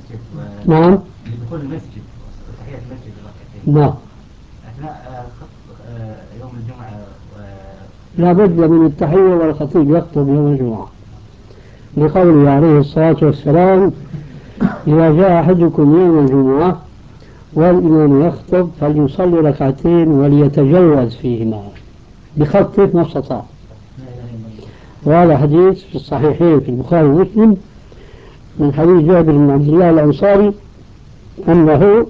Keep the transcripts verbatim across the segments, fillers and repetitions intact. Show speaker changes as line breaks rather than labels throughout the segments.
نعم.
دخول المسجد تحية المسجد ركعتين.
نعم.
أثناء خطبة يوم الجمعة.
لا بد من التحية والخطيب يخطب يوم الجمعة لقوله عليه الصلاة والسلام: إذا جاء أحدكم يوم الجمعة والإمام يخطب فليصلي ركعتين وليتجوز فيهما، بخفف ما استطاع. وهذا حديث في الصحيحين في البخاري ومسلم من حديث جابر بن عبد الله الأنصاري أنه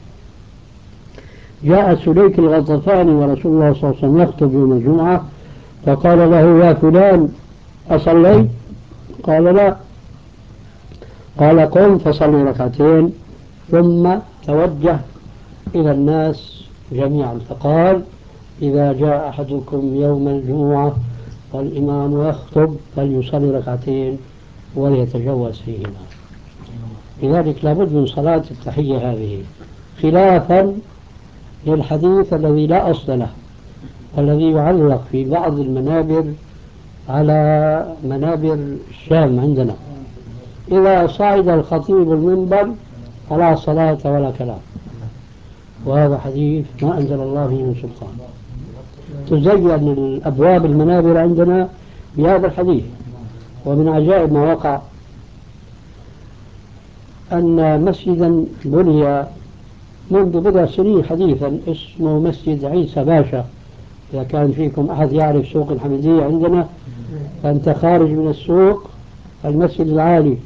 جاء سليك الغطفاني ورسول الله صلى الله عليه وسلم يخطب يوم الجمعة، فقال له: يا فلان أصليت؟ قال: لا. قال: قم فصلي ركعتين. ثم توجه إلى الناس جميعا فقال: إذا جاء أحدكم يوم الجمعة والإمام يخطب فليصلي ركعتين وليتجوز فيهما. لذلك لابد من صلاة التحية هذه، خلافا للحديث الذي لا أصل له، الذي يعلق في بعض المنابر على منابر الشام عندنا: إذا صعد الخطيب المنبر فلا صلاة ولا كلام. وهذا حديث ما أنزل الله به من سلطان. تزين الأبواب المنابر عندنا بهذا الحديث. ومن عجائب ما وقع أن مسجدا بني منذ بضع سنين حديثا اسمه مسجد عيسى باشا. إذا كان فيكم أحد يعرف سوق الحمدية عندنا، فأنت خارج من السوق المسجد العالي،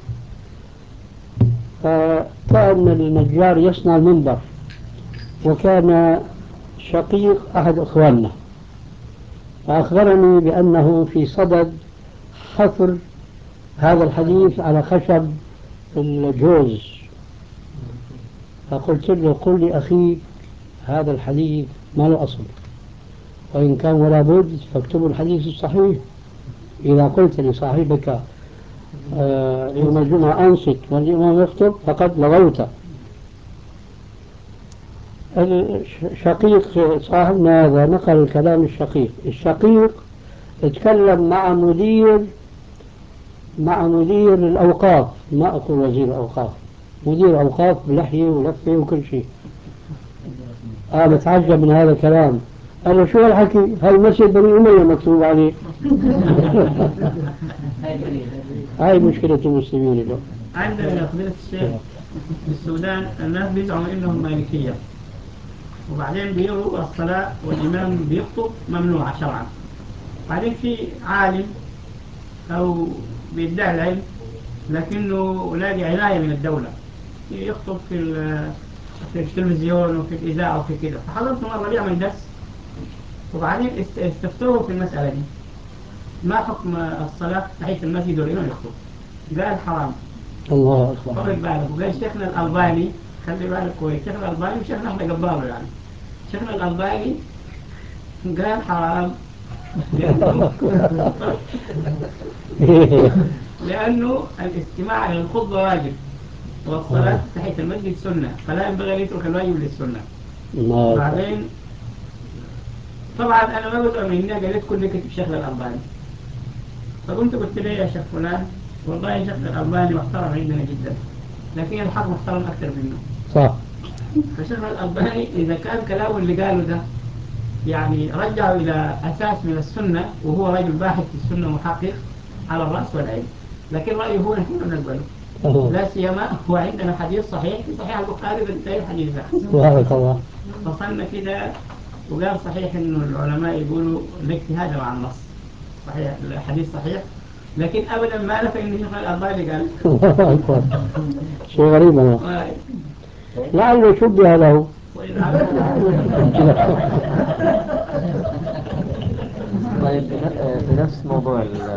فكان النجار يصنع المنبر، وكان شقيق أحد أخواننا، فأخبرني بأنه في صدد حفر هذا الحديث على خشب الجوز. فقلت له: قل لأخيك هذا الحديث ما له أصل، وإن كان ولا بد فاكتبوا الحديث الصحيح. إذا قلت لصاحبك آه يوم الجمعة أنصت والإمام يخطب فقد لغوت. الشقيق صاحبنا هذا نقل الكلام الشقيق الشقيق اتكلم مع مدير مع مدير الأوقاف، ما أقول وزير الأوقاف، مدير أوقاف بلحية ولفة وكل شيء. آه بتعجب من هذا الكلام. قال له: شو هالحكي؟ هاي مسجد بني أمية مكتوب عليه. هاي مشكلة المسلمين اليوم.
عندنا يا فضيلة الشيخ في السودان الناس بيزعموا إنهم مالكية، وبعدين بيقولوا الصلاة والإمام بيخطب ممنوعة شرعا. بعدين في عالم أو بيدعي العلم لكنه لاقي عناية من الدولة يخطب في في التلفزيون وفي الإذاعة وفي كده. فحضرت مرة بيعمل درس وبعدين استفتوه في المسألة دي: ما حكم الصلاة تحية المسجد والإمام يخطب؟ قال: حرام.
الله أكبر.
طبق بالك. وقال شيخنا الألباني، خلي بالك كويس، شيخنا الألباني وشيخنا احنا قباله يعني، شيخنا الألباني قال حرام لأنه لأنه الاستماع إلى الخطبة واجب والصلاة تحية المسجد سنة، فلا ينبغي أن يترك الواجب للسنة. بعدين طبعا أنا ما بدأ من هنا قالت كل كتب شيخنا الألباني، فقمت قلت له: يا شيخ فلان والله شيخ الألباني محترم عندنا جدا، لكن الحق محترم أكثر منه.
صح.
فشيخنا الألباني إذا كان كلامه اللي قاله ده يعني رجعه إلى أساس من السنة، وهو رجل باحث في السنة محقق على الرأس والعين، لكن رأيه هو نحن نقبله، لا سيما هو عندنا حديث صحيح في صحيح البخاري بنتهي الحديث ده.
سبحانك الله.
فصلنا كده وقال صحيح إنه العلماء يقولوا الاجتهاد مع النص، صحيح الحديث صحيح، لكن أبدا ما نفى إن شيخنا الألباني قال.
شيء غريب هذا. لعله شبه له.
طيب بنفس موضوع